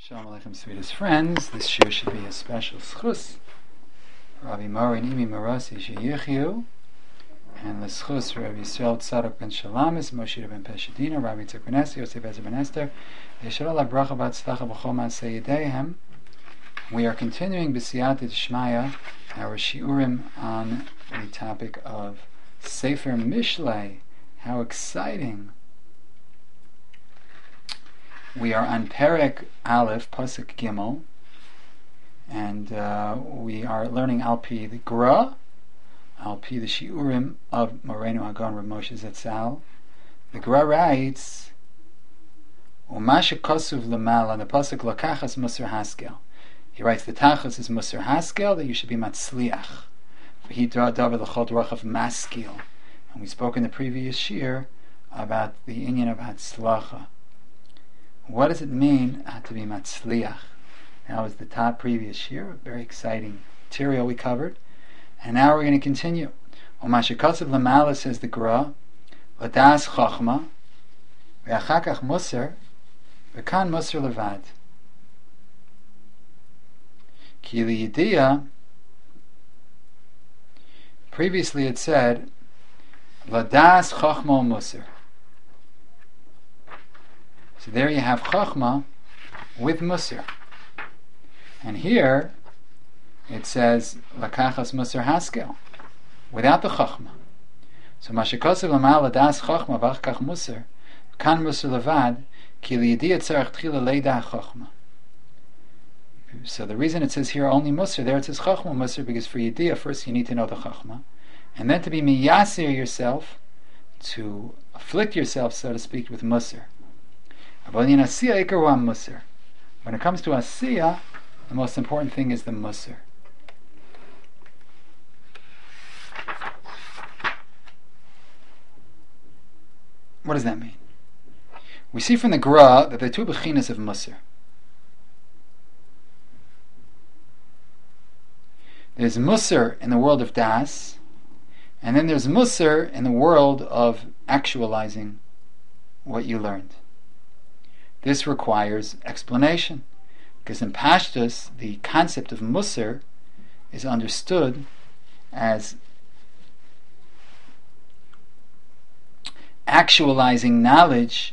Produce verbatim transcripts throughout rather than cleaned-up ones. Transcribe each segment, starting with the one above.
Shalom Aleichem, sweetest friends. This year should be a special schus for Rabbi Mori and Imi Marasi Sheyichyu, and the schus for Rabbi Yisrael Tzadok ben Shalamis, Moshe ben Peshadina, Rabbi Tzadok ben Esther, Yosef Ezer ben Esther, Yeshua la bracha v'atzlacha b'chol ma'aseh yedeihem. We are continuing b'siyata d'shmaya our shiurim on the topic of Sefer Mishlei. How exciting! We are on Perek Aleph, Pasuk Gimel, and uh, we are learning Al Pi the Gra, Al Pi the Shiurim of Moreno Hagon Rav Moshe Zatzal. The Gra writes, Umasha Kosuv Lamal, on the Pasuk Lakachas Musar Haskel. He writes, the Tachas is Musar Haskel, that you should be Matzliach. He davar l'chol drach of maskil. And we spoke in the previous year about the inyan of Hatzlacha. What does it mean uh, to be matzliach? That was the top previous year, very exciting material we covered. And now we're going to continue. Umashikotzav Lamala, says the Gra, Ladas Chochma, Ve'achakach Musar, Ve'kan Musar Levad. Ki liyidiyah, previously it said, Ladas Chochma Musar. So there you have Chachma with Musar. And here it says Lakachas Musar Haskel, without the Chachma. So Mashikosav Lamal Ladas Chachma Vachkach Musar, Kan Musar Levad, Ki liyidiyah tzarech tchila leida Chachma. So the reason it says here only Musar, there it says Chachma Musar, because for Yidiyah first you need to know the Chachma, and then to be miyasir yourself, to afflict yourself, so to speak, with Musar. When it comes to Asiya, the most important thing is the Musar. What does that mean? We see from the Gra that there are two bechinas of Musar. There's Musar in the world of Das, and then there's Musar in the world of actualizing what you learned. This requires explanation, because in Pashtus, the concept of Musar is understood as actualizing knowledge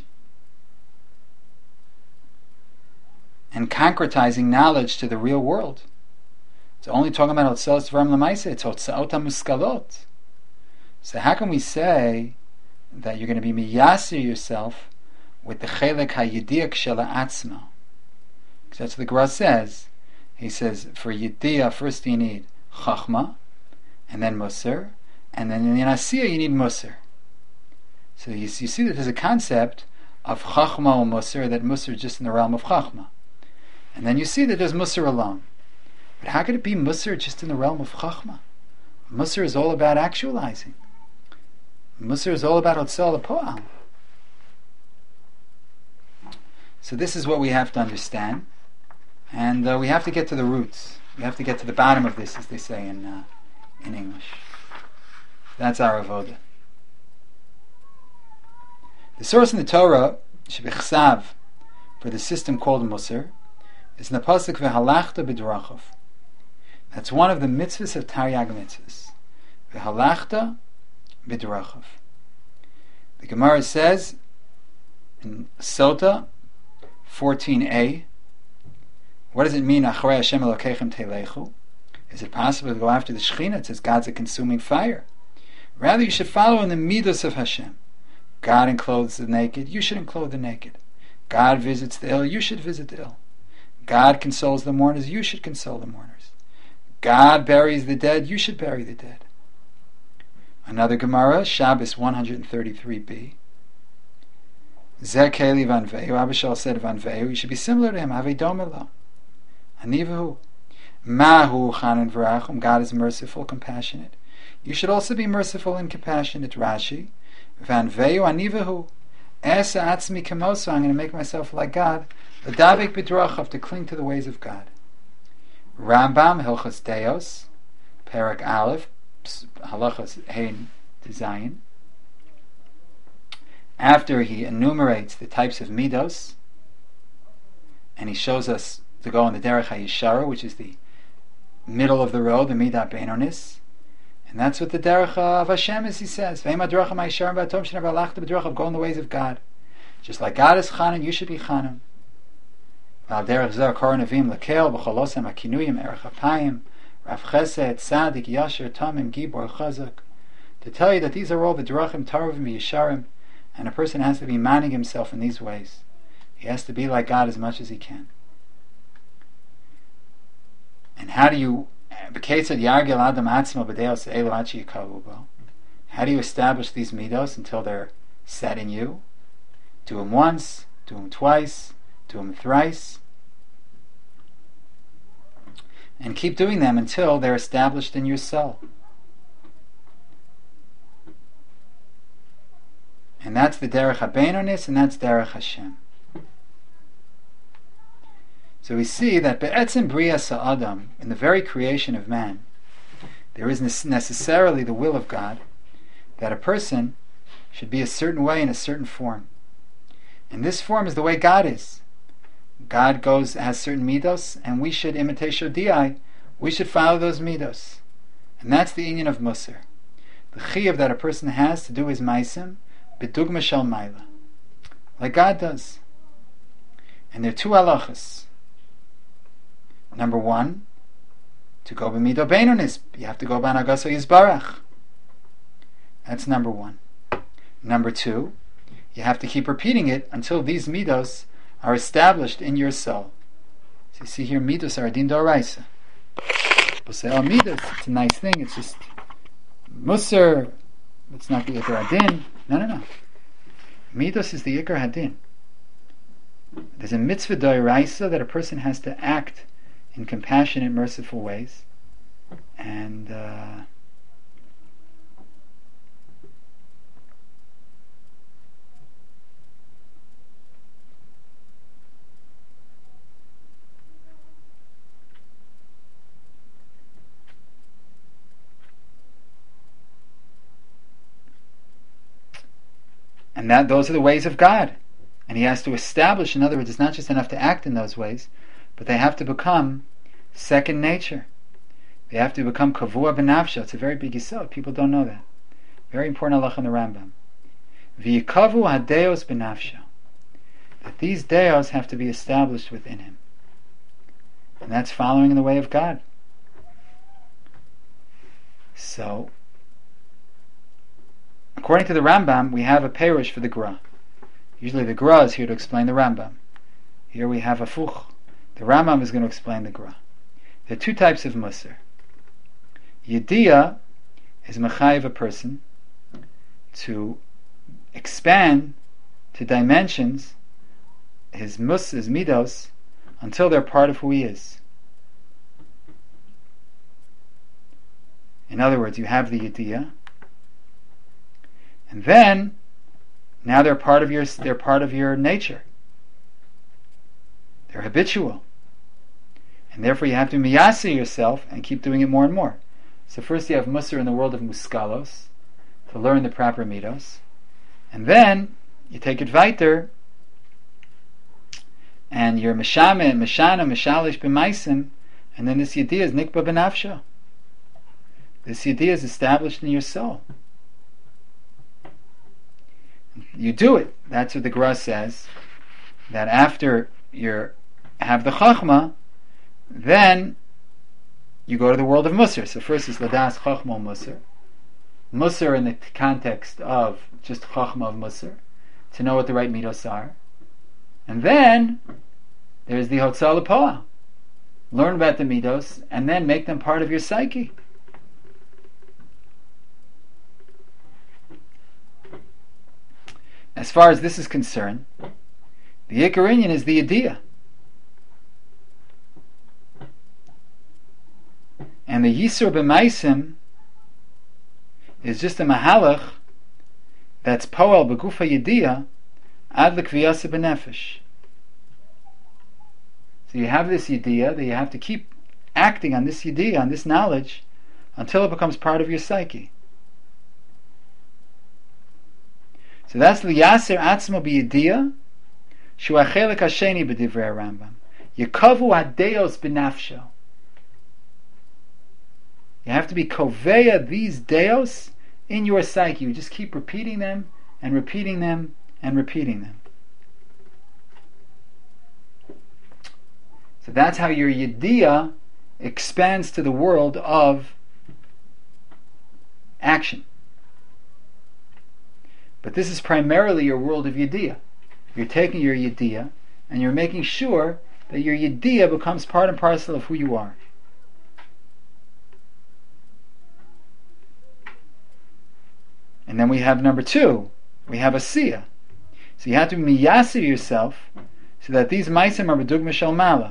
and concretizing knowledge to the real world. It's only talking about Hotzelos Dvarim L'maaseh, it's Hotzaot HaMuskalot. So how can we say that you're going to be miyasir yourself with the chelek ha-yidiyah k'shela atzma? Because that's what the Gra says. He says, for yidiyah, first you need chachma, and then musar, and then in the asiyah you need musar. So you, you see that there's a concept of chachma or musar, that musar is just in the realm of chachma. And then you see that there's musar alone. But how could it be musar just in the realm of chachma? Musar is all about actualizing. Musar is all about hotzah l'po'al. So this is what we have to understand, and uh, we have to get to the roots. We have to get to the bottom of this, as they say in uh, in English. That's our avoda. The source in the Torah, shebichsav, for the system called Musar, is in the pasuk v'halachta b'drachav. That's one of the mitzvahs of Taryag mitzvahs. V'halachta b'drachav. The Gemara says in Sota fourteen a, what does it mean, Acharei Hashem Elokeichem Teilechu? Is it possible to go after the Shekhinah? It says God's a consuming fire. Rather, you should follow in the midos of Hashem. God enclothes the naked, you should enclothe the naked. God visits the ill, you should visit the ill. God consoles the mourners, you should console the mourners. God buries the dead, you should bury the dead. Another Gemara, Shabbos one thirty-three b. Zekeli vanveyu, Abishal said vanveyu, you should be similar to him, Havedomelo. Anivahu. Mahu chanan v'rachum, God is merciful, compassionate. You should also be merciful and compassionate, Rashi. Vanveyu anivahu. Esa atzmi kamoso, I'm going to make myself like God. L'davik b'drachav, to cling to the ways of God. Rambam, Hilchos Deos, Perek Aleph, Halachos Hein to Zayin. After he enumerates the types of midos, and he shows us to go on the Derech HaYeshara, which is the middle of the road, the Midat Beinonis. And that's what the Derech of Hashem is, he says. Go in the ways of God. Just like God is Chanan, you should be Chanan. Derech Zer Koranavim Lekel, B'cholosem Akinuyim, Erech Apayim, Rav Chesed, Tzadik, Yasher, Tamim, Gibor, Chazak. To tell you that these are all the Derachim, Tarovim, Yesharim, and a person has to be manning himself in these ways. He has to be like God as much as he can. And how do you how do you establish these midos until they're set in you? Do them once, do them twice, do them thrice, and keep doing them until they're established in your soul. And that's the Derech HaBeinonis, and that's Derech Hashem. So we see that Be'etzim Bria Sa'adam, in the very creation of man, there is necessarily the will of God that a person should be a certain way in a certain form. And this form is the way God is. God goes has certain midos, and we should imitate Shodiyai. We should follow those midos. And that's the inyan of Musar. The chiyuv that a person has to do his maisim, b'dugma shel maila, like God does. And there are two halachas. Number one, to go b'mido beinonis, you have to go b'anagaso yizbarach. That's number one. Number two, you have to keep repeating it until these midos are established in your soul. So you see here, midos are adin d'oraisa. People say, oh, midos, it's a nice thing, it's just musar, it's not the ikar hadin. No, no, no. Midos is the ikar hadin. There's a mitzvah d'oraisa that a person has to act in compassionate, merciful ways, and uh, and that those are the ways of God, and He has to establish. In other words, it's not just enough to act in those ways, but they have to become second nature. They have to become kavua b'nafsha. It's a very big yisod. People don't know that. Very important halach in the Rambam. V'yikavu hadeos b'nafsha. That these deos have to be established within him. And that's following in the way of God. So, according to the Rambam, we have a perush for the Gra. Usually the Gra is here to explain the Rambam. Here we have a fuch. The Rambam is going to explain the Gra. There are two types of musar. Yediyah is mechayiv a person to expand to dimensions his mus, his midos, until they're part of who he is. In other words, you have the Yediyah, and then now they're part of your they're part of your nature. They're habitual. And therefore you have to miyasi yourself and keep doing it more and more. So first you have musar in the world of muskalos, to learn the proper midos. And then you take it weiter, and you're meshame, meshana, meshalish b'maisim, and then this yediyah is nikba b'nafsha. This yediyah is established in your soul. You do it. That's what the Gra says, that after you have the chachma, then you go to the world of Musar. So first is Ladas Chachma Musar. Musar in the context of just Chachma of Musar, to know what the right midos are. And then there's the Hotzah L'Po'al. Learn about the midos and then make them part of your psyche. As far as this is concerned, the Ikar Inyan is the Yediyah. And the Yisur B'maisim is just a mahalach that's Poel B'gufa Yediyah ad l'kviyasa b'nefesh. So you have this Yediyah that you have to keep acting on this Yediyah, on this knowledge, until it becomes part of your psyche. So that's l'yaser atzmo b'Yediyah shu achelik hasheni b'divrei Rambam. Yekavu hadeos benafsho. You have to be koveya these deos in your psyche. You just keep repeating them and repeating them and repeating them. So that's how your yediyah expands to the world of action. But this is primarily your world of yediyah. You're taking your yediyah and you're making sure that your yediyah becomes part and parcel of who you are. And then we have number two, we have asiyah. So you have to be miyasir yourself so that these maisim are b'dugma shel mala.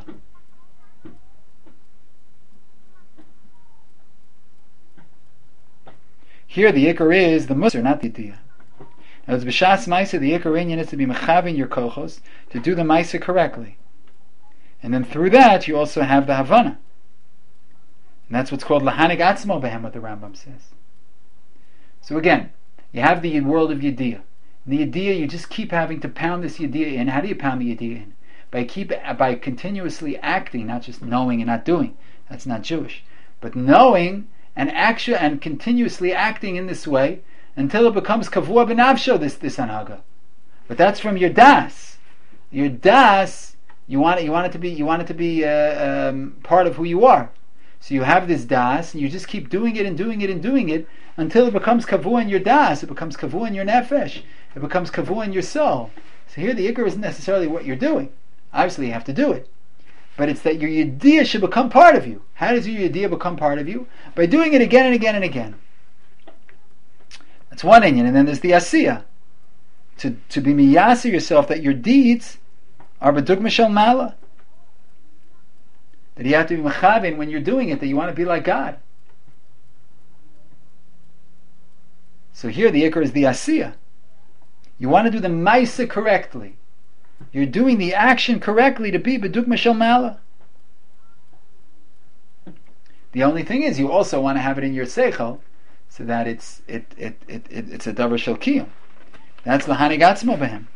Here the ikar is the musar, not the yediyah. Now as b'shas maisa, the ikar inyan is to be mechavin your kochos, to do the maisa correctly. And then through that you also have the havana. And that's what's called lahanig atzmo behem, what the Rambam says. So again, you have the world of yediyah. In the yediyah, you just keep having to pound this yediyah in. How do you pound the yediyah in? By keep by continuously acting, not just knowing and not doing. That's not Jewish. But knowing and action and continuously acting in this way until it becomes kavua b'navsho, this this anhaga. But that's from your das. Your das, you want it, you want it to be you want it to be uh, um, part of who you are. So you have this das, and you just keep doing it and doing it and doing it until it becomes kavua in your das. It becomes kavua in your nefesh. It becomes kavua in your soul. So here the ikar isn't necessarily what you're doing. Obviously you have to do it. But it's that your yediyah should become part of you. How does your yediyah become part of you? By doing it again and again and again. That's one inyan. And then there's the asiyah. To, to be miyasir yourself that your deeds are b'dugma shel mala. That you have to be mechavin when you're doing it, that you want to be like God. So here the ikar is the asiyah. You want to do the maisa correctly. You're doing the action correctly to be b'dugma shel mala. The only thing is, you also want to have it in your seichel, so that it's it it it, it it's a davar shel kiyum. That's lahanig atzmo b'hem.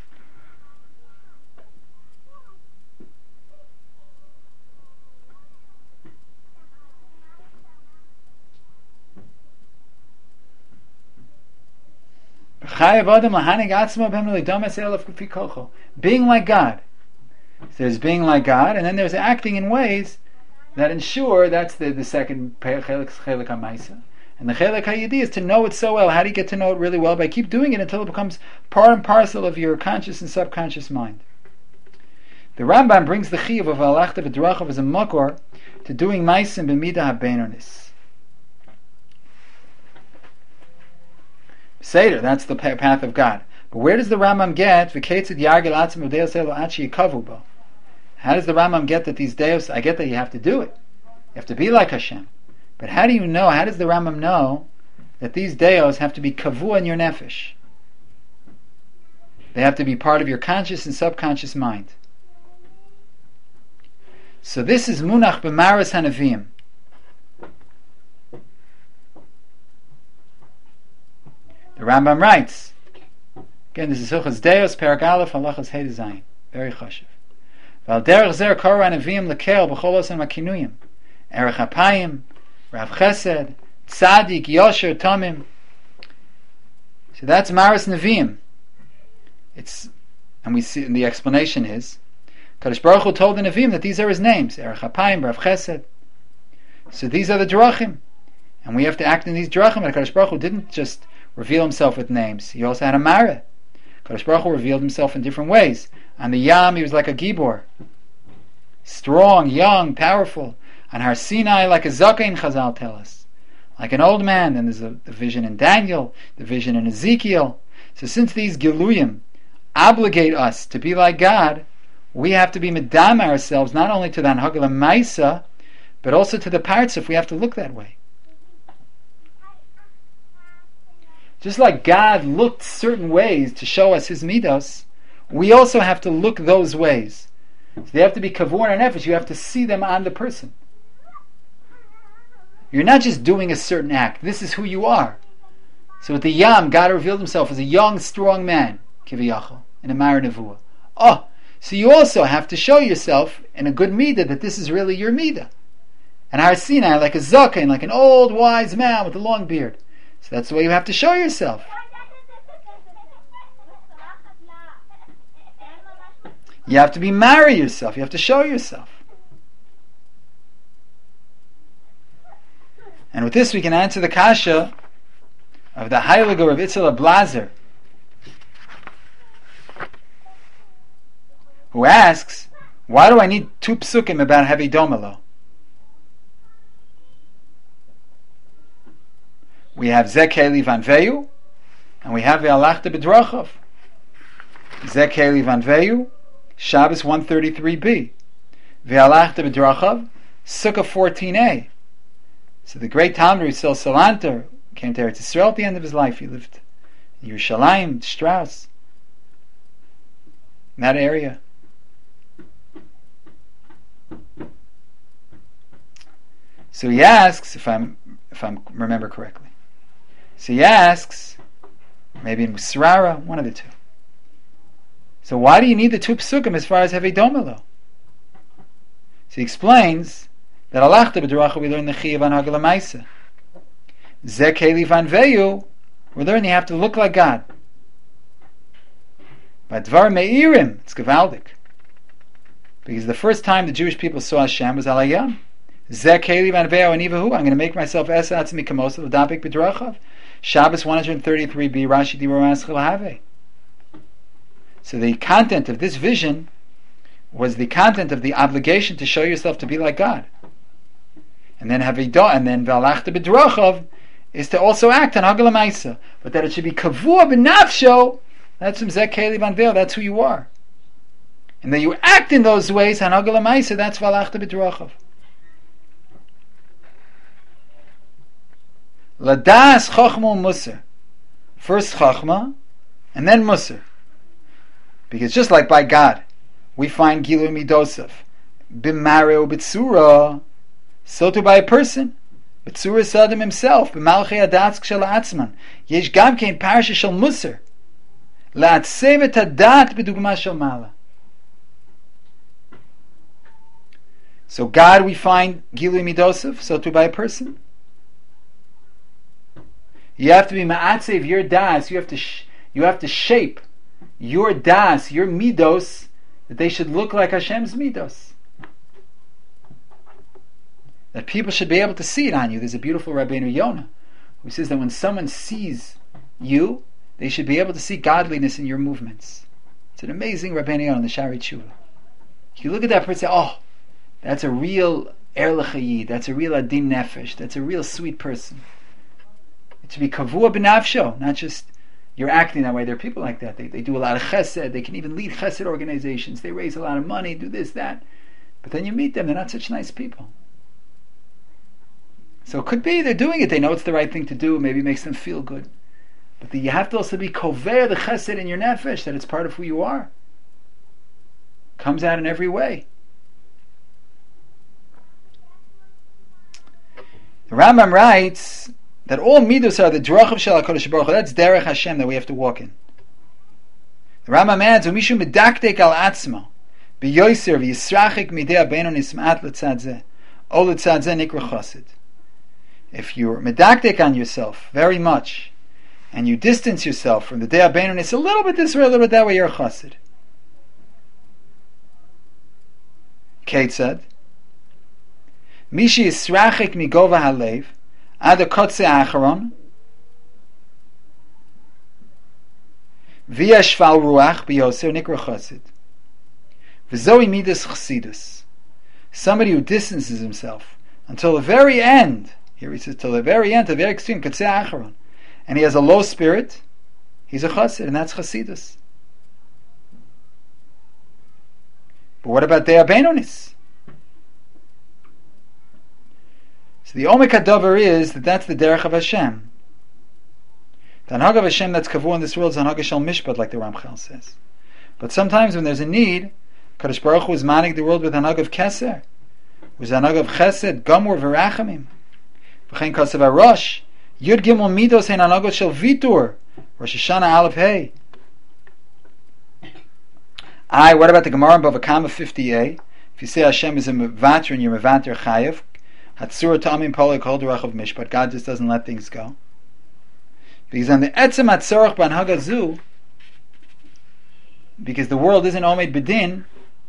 Being like God. So there's being like God, and then there's acting in ways that ensure, that's the, the second chelik ha'maisa. And the chelik ha'yedi is to know it so well. How do you get to know it really well? By keep doing it until it becomes part and parcel of your conscious and subconscious mind. The Rambam brings the chiyuv of alachta v'drachav as a makor to doing maisim b'midah ha'beinonis. Seder, that's the path of God. But where does the Rambam get v'ketzid yargel atzim u'deos elo achi yikavu bo? How does the Rambam get that these deos? I get that you have to do it. You have to be like Hashem. But how do you know? How does the Rambam know that these deos have to be kavua in your nefesh? They have to be part of your conscious and subconscious mind. So this is munach b'maras hanavim. The Rambam writes, again, this is Hilchos Deos, Perek Aleph, Halachos Hey Zayin, very chashuv. Val derech zer kor hanavim lekel b'cholos and makinuyim, erech hapayim, rav chesed, tzadik, yosher, tamim. So that's Maras Neviim. It's, and we see, and the explanation is, Kadosh Baruch Hu told the Neviim that these are his names, erech hapayim, rav chesed. So these are the drachim, and we have to act in these drachim. And Kadosh Baruch Hu didn't just reveal himself with names. He also had a mara. Kadosh Baruch Hu revealed himself in different ways. On the Yam, he was like a gibor, strong, young, powerful. On Har Sinai, like a zakain, Chazal tell us, like an old man. And there's a, the vision in Daniel, the vision in Ezekiel. So since these giluyim obligate us to be like God, we have to be medam ourselves not only to the Anhagel Maisa, but also to the parts if we have to look that way. Just like God looked certain ways to show us His midos, we also have to look those ways. So they have to be kavur and nefesh. You have to see them on the person. You're not just doing a certain act. This is who you are. So with the Yam, God revealed Himself as a young, strong man, kiviyachol, in a Mara Nevuah. Oh, So you also have to show yourself in a good midah that this is really your midah. And Har Sinai, like a zaken, like an old wise man with a long beard. So that's the way you have to show yourself. You have to be marry yourself. You have to show yourself. And with this we can answer the kasha of the Heilige Rav Itzela Blazer, who asks, why do I need two psukim about Hevi Domelo? We have Zekeli Van Veyu, and we have Ve'alachta B'drachav. Zekeli Van Veyu, Shabbos one thirty-three b. Ve'alachta B'drachav, Sukkah fourteen a. So the great Talmud Yisrael Salanter came to Eretz Yisrael at the end of his life. He lived in Yerushalayim, Strauss, in that area. So he asks, if I'm if I remember correctly. So he asks, maybe in Musrara, one of the two. So why do you need the two psukim as far as Hevi Domelo? So he explains that Alachta B'Duracha we learn the Chiyav on Hagel Maisa. Zekeli Van Veyu, we learn you have to look like God. By Dvar Meirim, it's Gevaldik. Because the first time the Jewish people saw Hashem was Alayam. Zekeli Van Veyu Anivahu, I'm going to make myself Esatzmi Kamosa L'Dabik B'Durachav. Shabbos one thirty-three b, Rashi Dibur Maschil Have. So the content of this vision was the content of the obligation to show yourself to be like God. And then Havidah, and then Ve'alachta B'Drachav is to also act on Hagel Maisa, but that it should be Kavua B'Nafsho. That's from Zekeli Van Veil. That's who you are, and that you act in those ways on Hagel Maisa. That's Ve'alachta B'Drachav. Ladas Chachma Musar. First Chachma, and then Musar. Because just like by God, we find Gilu Midosef, B'Mareu B'Tzura, so too by a person, B'Tzura Sadam himself, B'Malchei Adatz K'shel Atzman, Yesh Gam Kein Parasha Shel Musar, La'atsev et Hadat B'Dugma Shel Mala. So God we find Gilu Midosef, so too by a person. You have to be ma'atsev your das. You have to sh- you have to shape your das, your midos, that they should look like Hashem's midos. That people should be able to see it on you. There's a beautiful Rabbeinu Yonah who says that when someone sees you, they should be able to see godliness in your movements. It's an amazing Rabbeinu Yonah in the Shari Tshuva. You look at that person and say, oh, that's a real Er L'Chayid, that's a real Adin Nefesh, that's a real sweet person. To be kavua b'nafsho, not just you're acting that way. There are people like that. They they do a lot of chesed. They can even lead chesed organizations. They raise a lot of money, do this, that. But then you meet them, they're not such nice people. So it could be they're doing it. They know it's the right thing to do. Maybe it makes them feel good. But the, you have to also be kover the chesed in your nefesh, that it's part of who you are. Comes out in every way. The Rambam writes that all midos are the drach of Shel HaKadosh Baruch Hu. That's derech Hashem that we have to walk in. The Rambam adds, "Umishu medakdek al atzmo, b'yoser v'yisrachik midei abenu nismat l'tzad zeh, o l'tzad zeh nikra chassid." If you're medakdek on yourself very much, and you distance yourself from the dei abenu nis a little bit this way, a little bit that way, you're a chassid. Kate said, "Mishi yisrachik migova halev." Ad kotze acharon, via shval ruach biyoser nikra chassid, v'zoi midas chassidus. Somebody who distances himself until the very end. Here he says till the very end, the very extreme, kotze acharon, and he has a low spirit. He's a chassid, and that's chassidus. But what about dei abenonis? So the Omek HaDavar is that that's the derech of Hashem. The Hanhag of Hashem that's kavua in this world is Hanhag Shel Mishpat, like the Ramchal says. But sometimes when there's a need, Kadosh Baruch Hu is manig the world with Hanhag of Keser, with Hanhag of Chesed, Gamur v'Rachamim. V'chein Kasav HaRosh, Yud Gimel Midos hein Hanhag Shel Vitur, Rosh Hashanah Aleph Hey. I. What about the Gemara in Bava Kama fifty a? If you say Hashem is a mevater and you're mevater chayev, hatzur tamim polik kol derech of mishpat. God just doesn't let things go. Because on the etzem hatzorach banhagazu, because the world isn't omed bedin,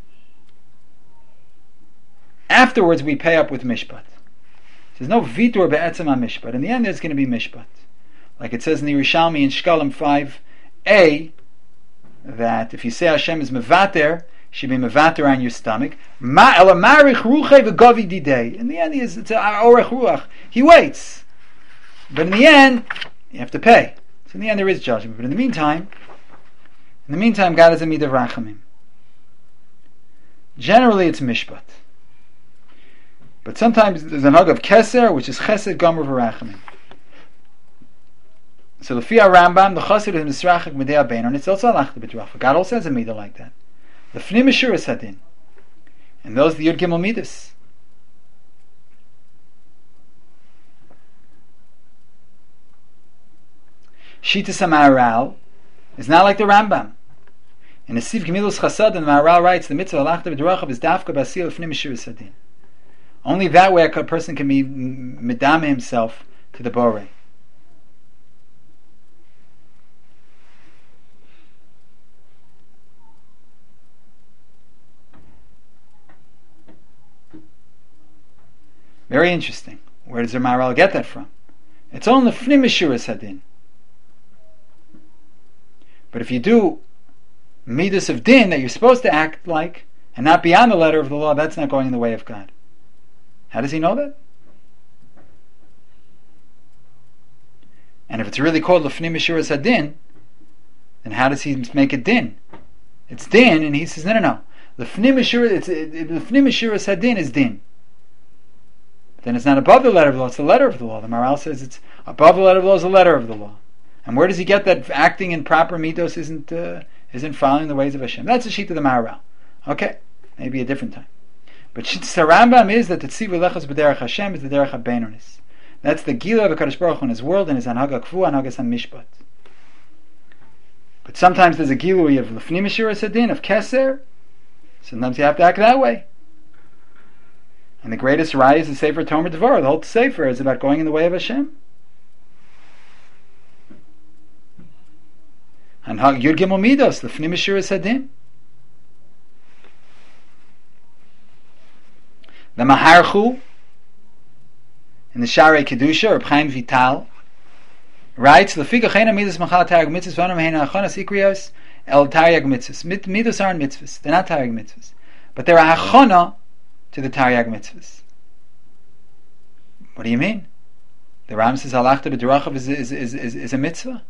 afterwards we pay up with mishpat. There's no vitor be'etzem ha-mishpat. In the end, there's going to be mishpat. Like it says in the Yerushalmi in Shkalim five a, that if you say Hashem is mevater, should be mevater on your stomach. Ma elamarich ruche v'gavi didei. In the end, he is, it's a orech ruach. He waits. But in the end, you have to pay. So in the end, there is judgment. But in the meantime, in the meantime, God is a midah rachamim. Generally, it's mishpat. But sometimes there's an hug of keser, which is chesed gomer v'rachamim. So the Fia Rambam, the chassid is misrachik midei abenon. It's also alach the b'dracha. God also has a midah like that. The fnim mishuras hadin, and those the yud gimel midas. Shitas HaMaharal is not like the Rambam. In the Siv Gemilus Chasad, the Maharal writes the mitzvah alach the b'dracha is dafka basil fnim mishuras hadin. Only that way a person can be medame himself to the borei. Very interesting. Where does the Maharal get that from? It's only fnim mishuras hadin. But if you do midas of din that you're supposed to act like and not beyond the letter of the law, that's not going in the way of God. How does he know that? And if it's really called lefnim mishuras hadin, then how does he make it din? It's din, and he says no, no, no. Lefnim mishuras, it's lefnim mishuras hadin is din. But then it's not above the letter of the law; it's the letter of the law. The Maharal says it's above the letter of the law is the letter of the law. And where does he get that acting in proper mitos isn't uh, isn't following the ways of Hashem? That's the sheet of the Maharal. Okay, maybe a different time. But the Rambam is that the tzivu lechos b'derech Hashem is the derech habeinonis. That's the gila of HaKadosh Baruch Hu in His world and His anhaga kfu, anhagas mishpat. But sometimes there's a gilui of lefnim mishuras hadin, of keser. Sometimes you have to act that way. And the greatest raya is the Sefer Tomer Devorah. The whole Sefer is about going in the way of Hashem. And Yud Gimel Midos, lefnim mishuras hadin. The Maharchu in the Sharei Kedusha, or Chaim Vital, writes, "Lefiga chena midas machal taryag mitzvos v'anam heina achanas ikrios el taryag mitzvos." Midos aren't mitzvos; they're not taryag mitzvos, but they're a hachana to the taryag mitzvos. What do you mean? The Ram says halachta b'derachav is is is is is a mitzvah.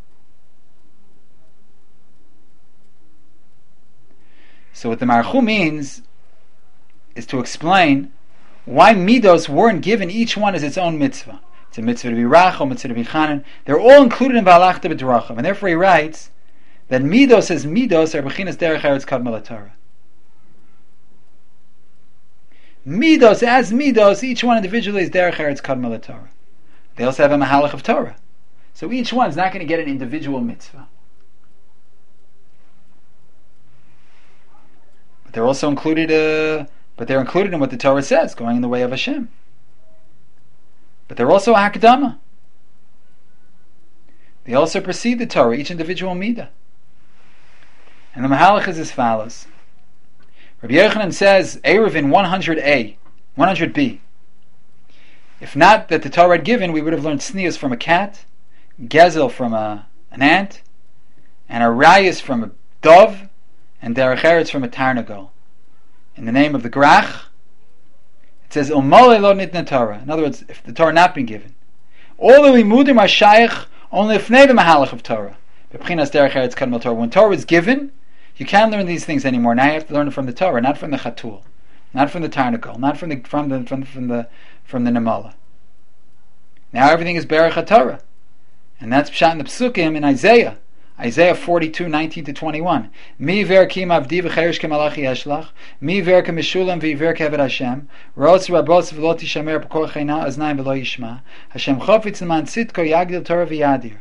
So what the Maharchu means is to explain why midos weren't given each one as its own mitzvah. It's a mitzvah to be rachel, mitzvah to be chanan. They're all included in v'alachta b'drachav, and therefore he writes that midos as midos are b'chinas derech eretz kadmei laTorah. Midos as midos, each one individually is derech eretz kadmei laTorah. They also have a mahalach of Torah, so each one is not going to get an individual mitzvah. But they're also included. Uh, But they're included in what the Torah says, going in the way of Hashem. But they're also a hakdama. They also precede the Torah, each individual midah. And the mahalach is as follows. Rabbi Yochanan says, Erev in one hundred A, one hundred B. If not that the Torah had given, we would have learned sneas from a cat, gezel from a, an ant, and a rayas from a dove, and derech eretz from a tarnagol. In the name of the Grach, it says Umale lo nitna Torah. In other words, if the Torah not been given, all the limudim are shaykh only ifnei the mahalach of Torah. B'chinas derech eretz kadmei Torah. When Torah is given, you can't learn these things anymore. Now you have to learn it from the Torah, not from the Chatul, not from the Tarnakol, not from the from the from, from the from the Nemala. Now everything is berech HaTorah, and that's pshat in the Psukim in Isaiah. Isaiah forty-two, nineteen to twenty-one. Mi ver kim avdi v'cherish k'malachi yeshlach. Mi ver k'mishulam v'iver k'eved Hashem. Rotz rabos v'lo tishamer b'kor chayna aznayim v'lo yishma. Hashem chofetz l'man tzidko yagdil Torah v'yadir.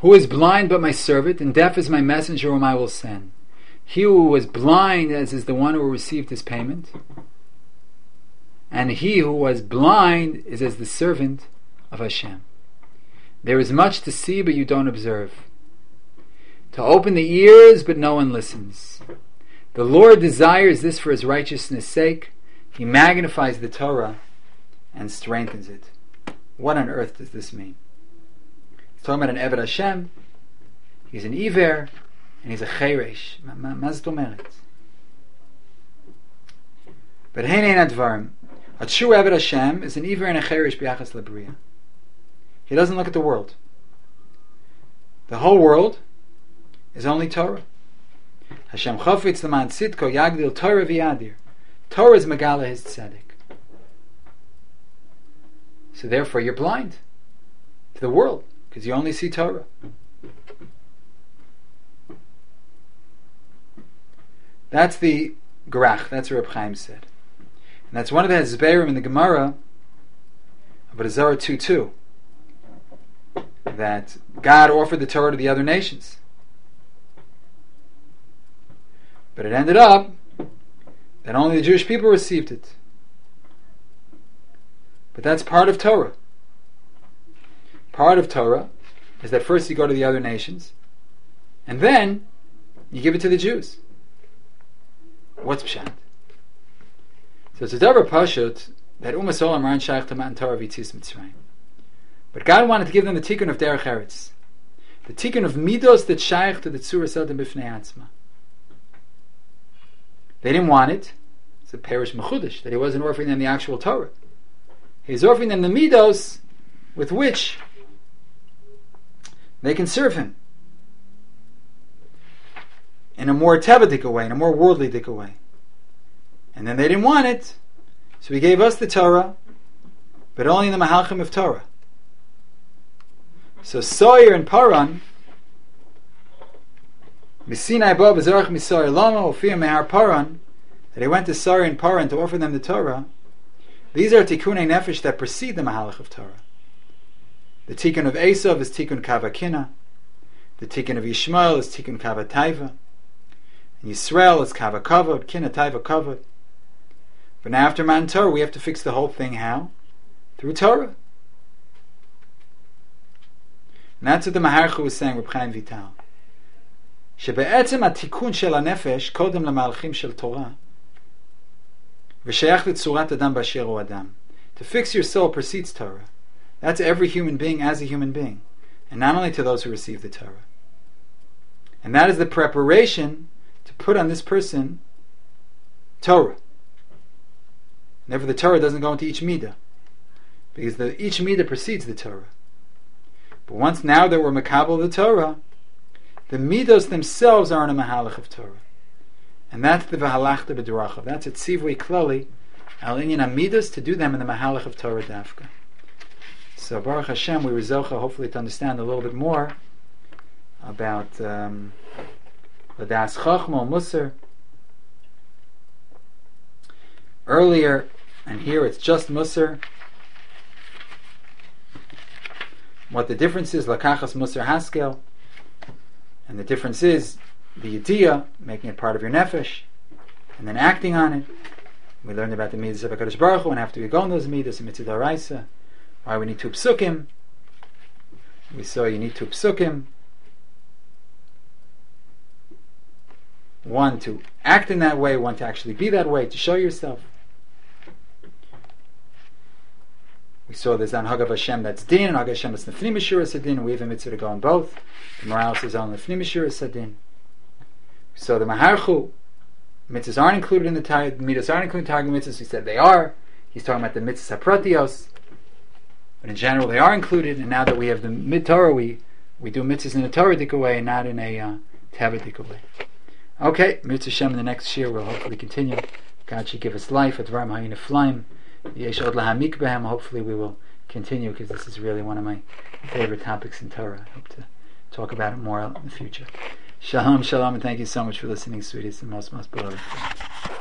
Who is blind but my servant, and deaf is my messenger whom I will send. He who was blind as is the one who received his payment, and he who was blind is as the servant of Hashem. There is much to see but you don't observe, to open the ears but no one listens. The Lord desires this for his righteousness' sake. He magnifies the Torah and strengthens it. What on earth does this mean? He's talking about an Eved Hashem. He's an Iver and he's a Cheresh. Ma zet omeret? But hein ein advarim. A true Eved Hashem is an Iver and a Cheresh b'yachas lebriya. He doesn't look at the world. The whole world is only Torah. Hashem chofetz l'man tzidko yagdil Torah v'yadir. Torah is megala his tzedek. So therefore you're blind to the world because you only see Torah. That's the Gerach. That's what Reb Chaim said. And that's one of the Hezberim in the Gemara about Zara two two. That God offered the Torah to the other nations. But it ended up that only the Jewish people received it. But that's part of Torah. Part of Torah is that first you go to the other nations, and then you give it to the Jews. What's pshat? So it's a davar pashut that Umas Olam ran shaykh to Matan Torah v'Yitzis Mitzrayim. But God wanted to give them the tikkun of derech eretz, the tikkun of midos that shaykh to the tzura sadim b'fnei atzma. They didn't want it. It's a perish mechudesh that he wasn't offering them the actual Torah. He's offering them the midos with which they can serve him in a more tevadika way, in a more worldly dika way. And then they didn't want it, so he gave us the Torah, but only in the mahalchim of Torah. So Soyer and Paran, Misinai Bo B'Zorach Misoyer Lama Ofir Mehar Paran, that he went to Soyer and Paran to offer them the Torah. These are tikkunei nefesh that precede the mahalach of Torah. The tikkun of Esav is tikkun kavakina. The tikkun of Yishmael is tikkun kavataiva. And Yisrael is kavakavod, kina taiva kavod. But now after Matan Torah, we have to fix the whole thing how? Through Torah. And that's what the Maharcha was saying, Reb Chaim Vital. שבעצם התיקון של הנפש קודם למהלכים של תורה ושייך לצורת אדם באשר הוא אדם. To fix your soul precedes Torah. That's every human being as a human being, and not only to those who receive the Torah. And that is the preparation to put on this person Torah. Never the Torah doesn't go into each midah, because the, each midah precedes the Torah. But once now that we're makabel the Torah, the midos themselves are in a mahalach of Torah. And that's the v'halachta b'durachav. That's a tzivui klali al inyan amidos, to do them in the mahalach of Torah dafka. So Baruch Hashem, we rezocha hopefully to understand a little bit more about um, the das chachma musar. Earlier, and here it's just musar. What the difference is, lakachas musar haskel, and the difference is the yediyah, making it part of your nefesh, and then acting on it. We learned about the midas of HaKadosh Baruch Hu, and after we go in those midas, in mitzvah daraisa, why we need two psukim. We saw you need two psukim. One to act in that way, one to actually be that way, to show yourself. We saw there's an Hagav Hashem that's din, and Hagav Hashem that's Nefnim Yeshua Sadin, and we have a mitzvah to go on both. The Morales is on Nefnim Yeshua Sadin. So the Maharchu mitzvahs aren't included in the Tag, the mitzvahs aren't included in the Tag mitzvahs. He said they are. He's talking about the mitzvahs hapratios, but in general they are included. And now that we have the mid Torah, we we do mitzvahs in a Torah-dik way and not in a uh, Tavadik way. Okay, mitzvah Hashem in the next year we'll hopefully continue. God should give us life. Advarim hayinu flaim. Yeshod lahamik behem. Hopefully we will continue, because this is really one of my favorite topics in Torah. I hope to talk about it more in the future. Shalom, shalom, and thank you so much for listening, sweetest and most, most beloved.